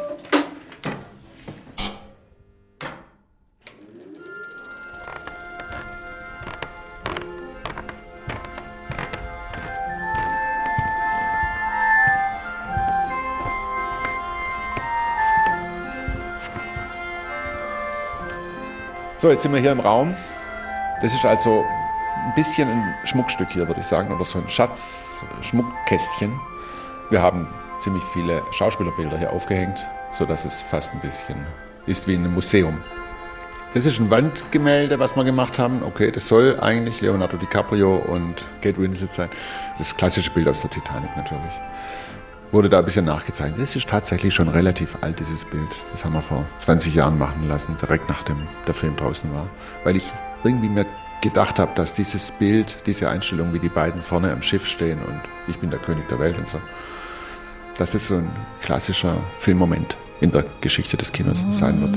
So, jetzt sind wir hier im Raum. Das ist also ein bisschen ein Schmuckstück hier, würde ich sagen, oder so ein Schmuckkästchen. Wir haben ziemlich viele Schauspielerbilder hier aufgehängt, sodass es fast ein bisschen ist wie ein Museum. Das ist ein Wandgemälde, was wir gemacht haben. Okay, das soll eigentlich Leonardo DiCaprio und Kate Winslet sein. Das klassische Bild aus der Titanic natürlich. Wurde da ein bisschen nachgezeichnet. Das ist tatsächlich schon relativ alt, dieses Bild. Das haben wir vor 20 Jahren machen lassen, direkt nachdem der Film draußen war. Weil ich irgendwie mir gedacht habe, dass dieses Bild, diese Einstellung, wie die beiden vorne am Schiff stehen und ich bin der König der Welt und so, dass das so ein klassischer Filmmoment in der Geschichte des Kinos sein wird.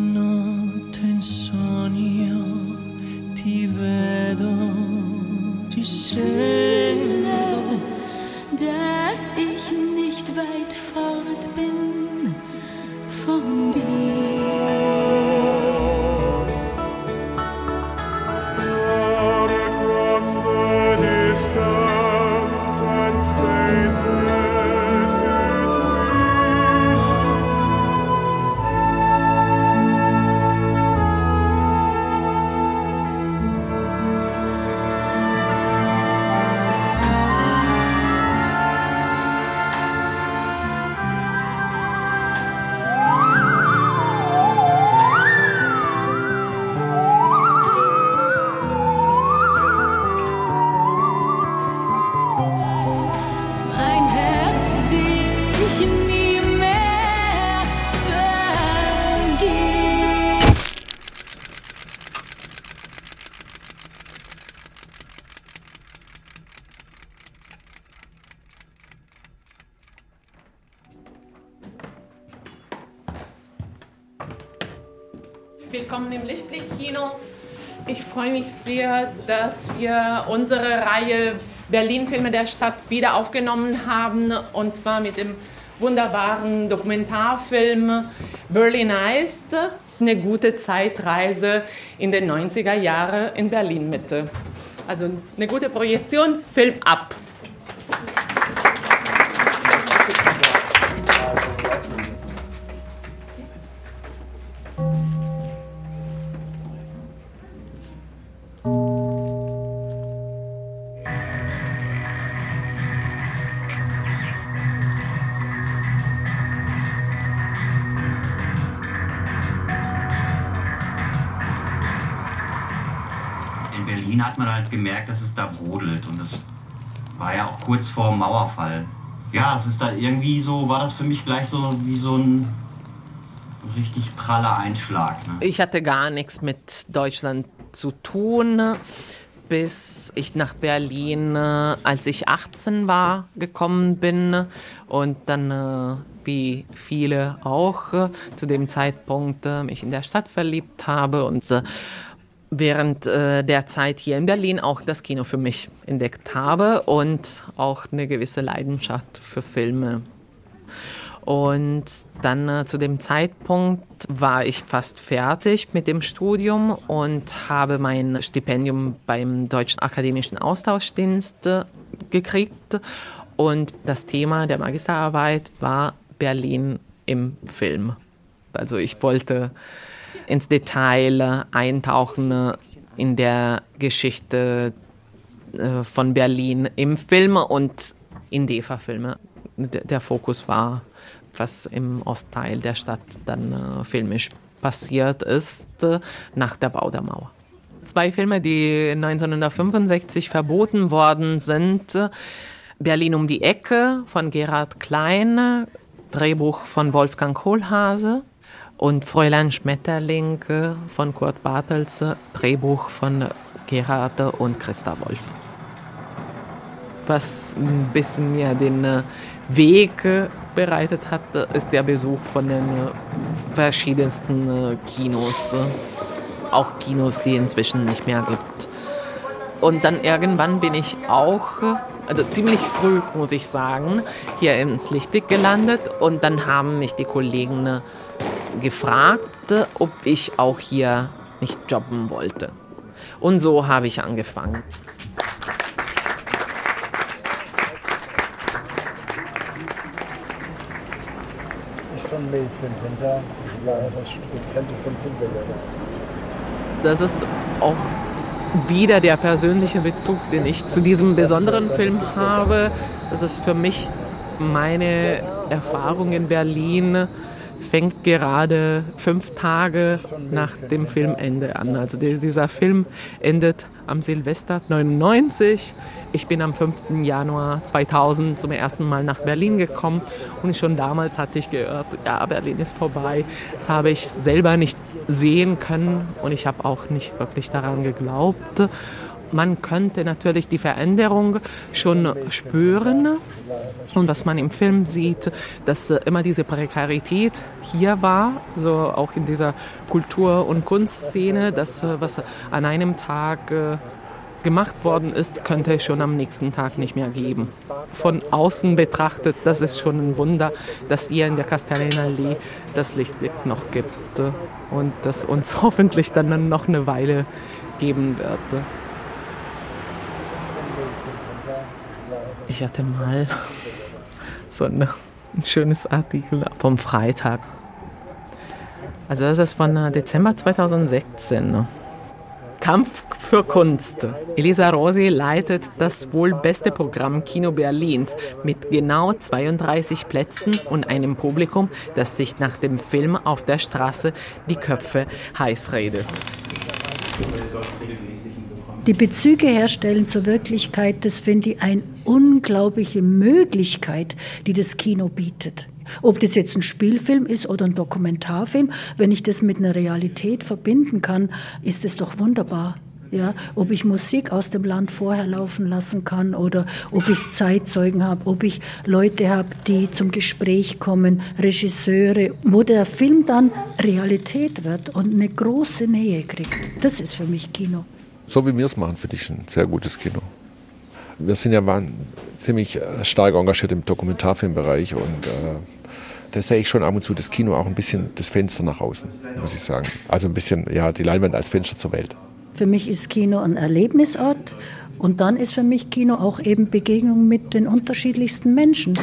Dass ich nicht weit fort bin von dir. Far across the distance and spaces between us. Willkommen im Lichtblick-Kino. Ich freue mich sehr, dass wir unsere Reihe Berlin-Filme der Stadt wieder aufgenommen haben. Und zwar mit dem wunderbaren Dokumentarfilm Berlin Eist, eine gute Zeitreise in den 90er Jahren in Berlin-Mitte. Also eine gute Projektion, Film ab. In Berlin hat man halt gemerkt, dass es da brodelt und das war ja auch kurz vor dem Mauerfall. Ja, das ist dann irgendwie so, war das für mich gleich so wie so ein richtig praller Einschlag. Ne? Ich hatte gar nichts mit Deutschland zu tun, bis ich nach Berlin, als ich 18 war, gekommen bin und dann, wie viele auch, zu dem Zeitpunkt mich in der Stadt verliebt habe und während der Zeit hier in Berlin auch das Kino für mich entdeckt habe und auch eine gewisse Leidenschaft für Filme. Und dann zu dem Zeitpunkt war ich fast fertig mit dem Studium und habe mein Stipendium beim Deutschen Akademischen Austauschdienst gekriegt. Und das Thema der Magisterarbeit war Berlin im Film. Also ich wollte ins Detail eintauchen in der Geschichte von Berlin im Film und in DEFA-Filme. Der Fokus war, was im Ostteil der Stadt dann filmisch passiert ist, nach der Bau der Mauer. 2 Filme, die 1965 verboten worden sind. Berlin um die Ecke von Gerhard Klein, Drehbuch von Wolfgang Kohlhase, und Fräulein Schmetterling von Kurt Bartels, Drehbuch von Gerhard und Christa Wolf. Was ein bisschen mir den Weg bereitet hat, ist der Besuch von den verschiedensten Kinos. Auch Kinos, die inzwischen nicht mehr gibt. Und dann irgendwann bin ich auch, also ziemlich früh, muss ich sagen, hier ins Lichtblick gelandet. Und dann haben mich die Kollegen gefragt, ob ich auch hier nicht jobben wollte. Und so habe ich angefangen. Schon Mädchen hinter, das kennt ihr von Filmbildern. Das ist auch wieder der persönliche Bezug, den ich zu diesem besonderen Film habe. Das ist für mich meine Erfahrung in Berlin, fängt gerade 5 Tage nach dem Filmende an. Also dieser Film endet am Silvester 99. Ich bin am 5. Januar 2000 zum ersten Mal nach Berlin gekommen und schon damals hatte ich gehört, ja, Berlin ist vorbei. Das habe ich selber nicht sehen können und ich habe auch nicht wirklich daran geglaubt. Man könnte natürlich die Veränderung schon spüren. Und was man im Film sieht, dass immer diese Prekarität hier war, so auch in dieser Kultur- und Kunstszene, das, was an einem Tag gemacht worden ist, könnte es schon am nächsten Tag nicht mehr geben. Von außen betrachtet, das ist schon ein Wunder, dass hier in der Kastellinallee das Lichtblick noch gibt und das uns hoffentlich dann noch eine Weile geben wird. Ich hatte mal so ein schönes Artikel vom Freitag. Also das ist von Dezember 2016. Kampf für Kunst. Elisa Rossi leitet das wohl beste Programm Kino Berlins mit genau 32 Plätzen und einem Publikum, das sich nach dem Film auf der Straße die Köpfe heiß redet. Die Bezüge herstellen zur Wirklichkeit, das finde ich eine unglaubliche Möglichkeit, die das Kino bietet. Ob das jetzt ein Spielfilm ist oder ein Dokumentarfilm, wenn ich das mit einer Realität verbinden kann, ist es doch wunderbar. Ja, ob ich Musik aus dem Land vorher laufen lassen kann oder ob ich Zeitzeugen habe, ob ich Leute habe, die zum Gespräch kommen, Regisseure, wo der Film dann Realität wird und eine große Nähe kriegt. Das ist für mich Kino. So wie wir es machen, finde ich ein sehr gutes Kino. Wir sind ja ziemlich stark engagiert im Dokumentarfilmbereich und da sehe ich schon ab und zu das Kino auch ein bisschen das Fenster nach außen, muss ich sagen. Also ein bisschen, ja, die Leinwand als Fenster zur Welt. Für mich ist Kino ein Erlebnisort und dann ist für mich Kino auch eben Begegnung mit den unterschiedlichsten Menschen.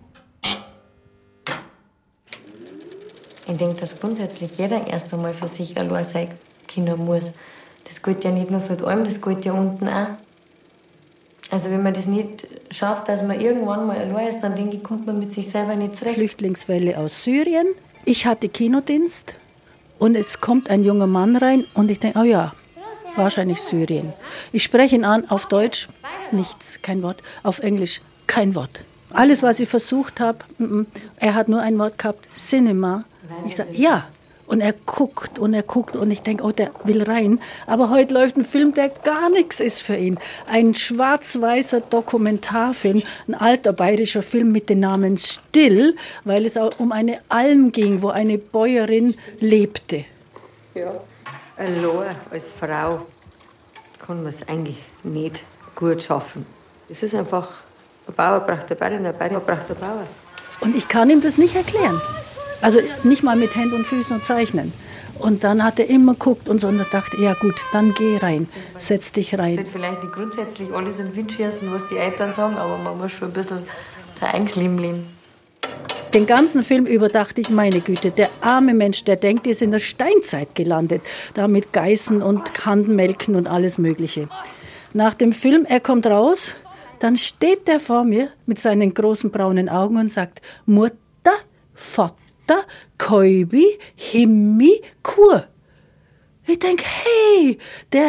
Ich denke, dass grundsätzlich jeder erst einmal für sich allein sein Kino muss. Das gilt ja nicht nur für die Alm, das gilt ja unten auch. Also wenn man das nicht schafft, dass man irgendwann mal allein ist, dann denke ich, kommt man mit sich selber nicht zurecht. Flüchtlingswelle aus Syrien. Ich hatte Kinodienst und es kommt ein junger Mann rein und ich denke, oh ja, wahrscheinlich Syrien. Ich spreche ihn an auf Deutsch, nichts, kein Wort. Auf Englisch, kein Wort. Alles, was ich versucht habe, er hat nur ein Wort gehabt, Cinema. Ich sage, ja. Und er guckt und ich denke, oh, der will rein. Aber heute läuft ein Film, der gar nichts ist für ihn. Ein schwarz-weißer Dokumentarfilm, ein alter bayerischer Film mit dem Namen Still, weil es auch um eine Alm ging, wo eine Bäuerin lebte. Ja, allein als Frau kann man es eigentlich nicht gut schaffen. Es ist einfach, ein Bauer braucht eine Bäuerin, ein Bauer braucht einen Bauer. Und ich kann ihm das nicht erklären. Also nicht mal mit Händen und Füßen und Zeichnen. Und dann hat er immer geguckt und so und dachte, ja gut, dann geh rein, setz dich rein. Es wird vielleicht nicht grundsätzlich alles in den Wind schießen, was die Eltern sagen, aber man muss schon ein bisschen sein eigenes Leben leben. Den ganzen Film über dachte ich, meine Güte, der arme Mensch, der denkt, er ist in der Steinzeit gelandet. Da mit Geißen und Handmelken und alles Mögliche. Nach dem Film, er kommt raus, dann steht der vor mir mit seinen großen braunen Augen und sagt, Mutter, Vater, Koibi, Himmi, Kur. Ich denke, hey,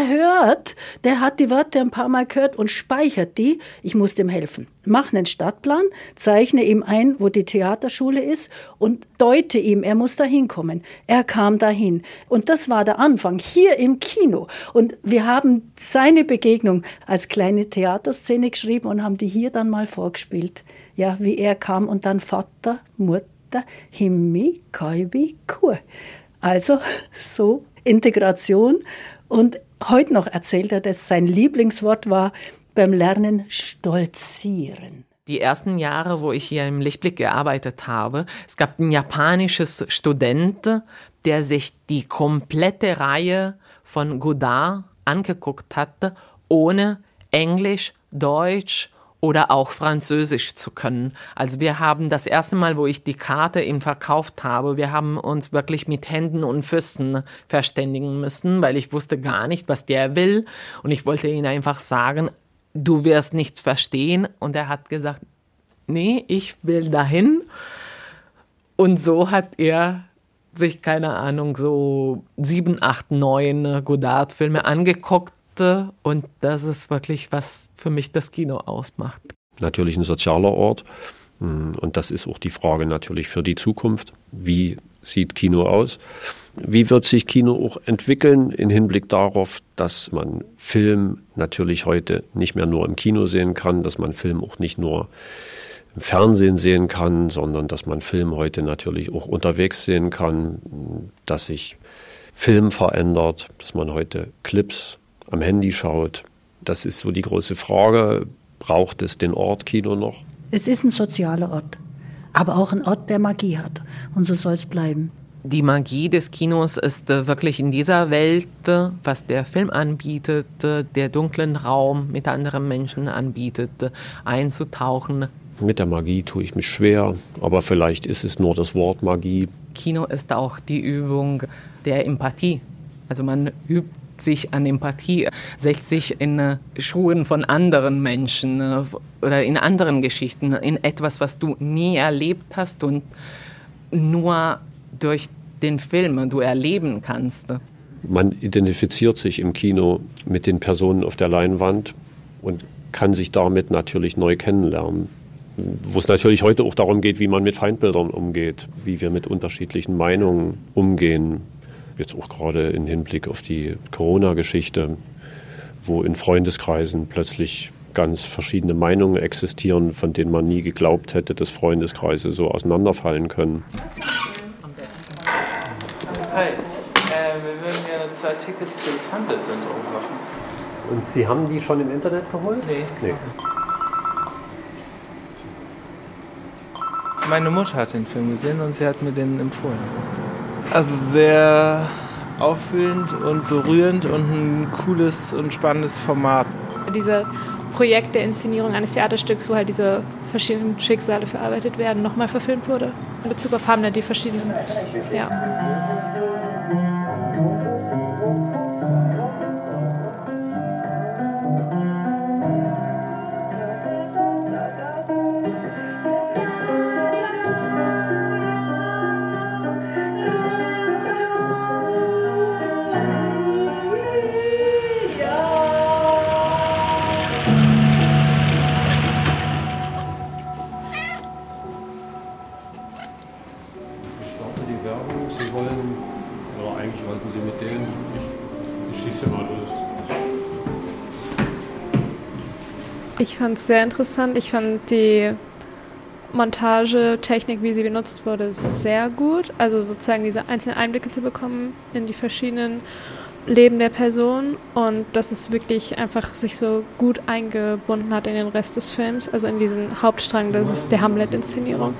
der hat die Worte ein paar Mal gehört und speichert die. Ich muss dem helfen. Mach einen Stadtplan, zeichne ihm ein, wo die Theaterschule ist und deute ihm, er muss da hinkommen. Er kam dahin. Und das war der Anfang, hier im Kino. Und wir haben seine Begegnung als kleine Theaterszene geschrieben und haben die hier dann mal vorgespielt. Ja, wie er kam und dann Vater, Mutter, Himmi, Koibi, Kur. Also so Integration. Und heute noch erzählt er, dass sein Lieblingswort war beim Lernen stolzieren. Die ersten Jahre, wo ich hier im Lichtblick gearbeitet habe, es gab ein japanisches Student, der sich die komplette Reihe von Godard angeguckt hatte, ohne Englisch, Deutsch oder auch Französisch zu können. Also wir haben das erste Mal, wo ich die Karte ihm verkauft habe, wir haben uns wirklich mit Händen und Füßen verständigen müssen, weil ich wusste gar nicht, was der will. Und ich wollte ihm einfach sagen, du wirst nichts verstehen. Und er hat gesagt, nee, ich will dahin. Und so hat er sich, keine Ahnung, so 7, 8, 9 Godard-Filme angeguckt. Und das ist wirklich, was für mich das Kino ausmacht. Natürlich ein sozialer Ort. Und das ist auch die Frage natürlich für die Zukunft. Wie sieht Kino aus? Wie wird sich Kino auch entwickeln im Hinblick darauf, dass man Film natürlich heute nicht mehr nur im Kino sehen kann, dass man Film auch nicht nur im Fernsehen sehen kann, sondern dass man Film heute natürlich auch unterwegs sehen kann, dass sich Film verändert, dass man heute Clips am Handy schaut. Das ist so die große Frage. Braucht es den Ort Kino noch? Es ist ein sozialer Ort, aber auch ein Ort, der Magie hat. Und so soll es bleiben. Die Magie des Kinos ist wirklich in dieser Welt, was der Film anbietet, der dunklen Raum mit anderen Menschen anbietet, einzutauchen. Mit der Magie tue ich mich schwer, aber vielleicht ist es nur das Wort Magie. Kino ist auch die Übung der Empathie. Also man übt sich an Empathie, setzt sich in Schuhen von anderen Menschen oder in anderen Geschichten, in etwas, was du nie erlebt hast und nur durch den Film du erleben kannst. Man identifiziert sich im Kino mit den Personen auf der Leinwand und kann sich damit natürlich neu kennenlernen. Wo es natürlich heute auch darum geht, wie man mit Feindbildern umgeht, wie wir mit unterschiedlichen Meinungen umgehen. Jetzt auch gerade im Hinblick auf die Corona-Geschichte, wo in Freundeskreisen plötzlich ganz verschiedene Meinungen existieren, von denen man nie geglaubt hätte, dass Freundeskreise so auseinanderfallen können. Hi, wir würden gerne 2 Tickets für das Handelszentrum kaufen. Und Sie haben die schon im Internet geholt? Nee. Meine Mutter hat den Film gesehen und sie hat mir den empfohlen. Also sehr aufwühlend und berührend und ein cooles und spannendes Format. Diese Projekt der Inszenierung eines Theaterstücks, wo halt diese verschiedenen Schicksale verarbeitet werden, nochmal verfilmt wurde. In Bezug auf Hamlet, die verschiedenen. Ja. Ich fand es sehr interessant. Ich fand die Montagetechnik, wie sie benutzt wurde, sehr gut. Also sozusagen diese einzelnen Einblicke zu bekommen in die verschiedenen Leben der Person und dass es wirklich einfach sich so gut eingebunden hat in den Rest des Films, also in diesen Hauptstrang, das ist der Hamlet-Inszenierung.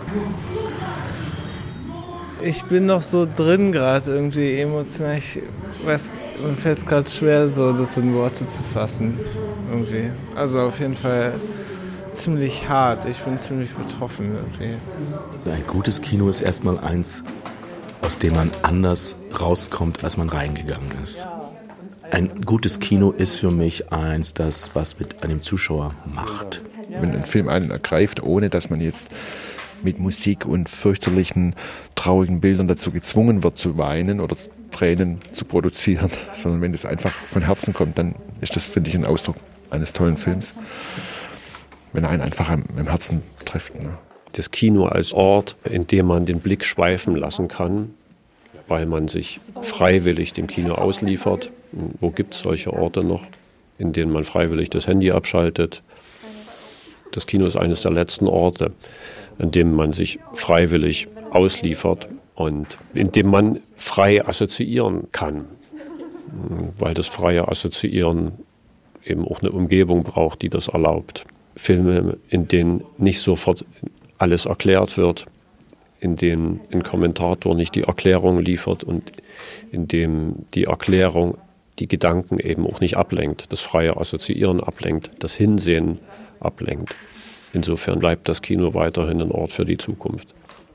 Ich bin noch so drin gerade irgendwie emotional. Ich weiß, mir fällt es gerade schwer, so das in Worte zu fassen. Irgendwie. Also auf jeden Fall ziemlich hart. Ich bin ziemlich betroffen irgendwie. Ein gutes Kino ist erstmal eins, aus dem man anders rauskommt, als man reingegangen ist. Ein gutes Kino ist für mich eins, das was mit einem Zuschauer macht. Wenn ein Film einen ergreift, ohne dass man jetzt mit Musik und fürchterlichen, traurigen Bildern dazu gezwungen wird zu weinen oder Tränen zu produzieren, sondern wenn es einfach von Herzen kommt, dann ist das, finde ich, ein Ausdruck eines tollen Films, wenn er einen einfach im Herzen trifft. Ne? Das Kino als Ort, in dem man den Blick schweifen lassen kann, weil man sich freiwillig dem Kino ausliefert. Wo gibt es solche Orte noch, in denen man freiwillig das Handy abschaltet? Das Kino ist eines der letzten Orte, in dem man sich freiwillig ausliefert und in dem man frei assoziieren kann. Weil das freie Assoziieren eben auch eine Umgebung braucht, die das erlaubt. Filme, in denen nicht sofort alles erklärt wird, in denen ein Kommentator nicht die Erklärung liefert und in dem die Erklärung die Gedanken eben auch nicht ablenkt, das freie Assoziieren ablenkt, das Hinsehen ablenkt. Insofern bleibt das Kino weiterhin ein Ort für die Zukunft.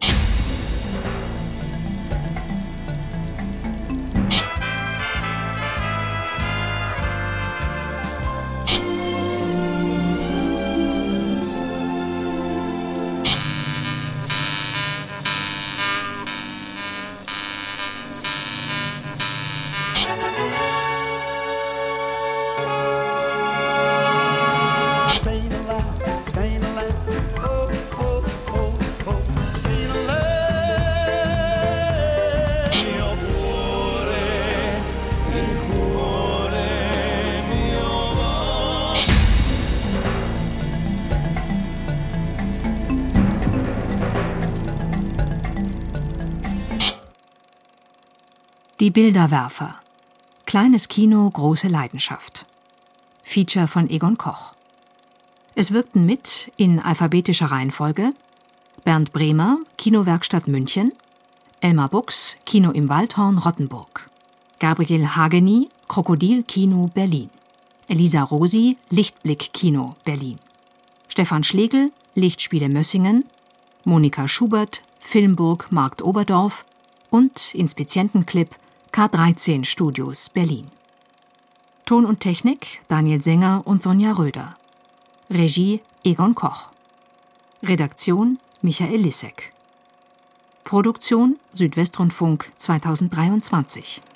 Die Bilderwerfer. Kleines Kino, große Leidenschaft. Feature von Egon Koch. Es wirkten mit, in alphabetischer Reihenfolge, Bernd Bremer, Kinowerkstatt München, Elmar Buchs, Kino im Waldhorn, Rottenburg, Gabriel Hageni, Krokodil Kino, Berlin, Elisa Rosi, Lichtblick Kino, Berlin, Stefan Schlegel, Lichtspiele Mössingen, Monika Schubert, Filmburg Markt Oberdorf und Inspizientenclip K13 Studios, Berlin. Ton und Technik Daniel Sänger und Sonja Röder. Regie Egon Koch. Redaktion Michael Lissek. Produktion Südwestrundfunk 2023.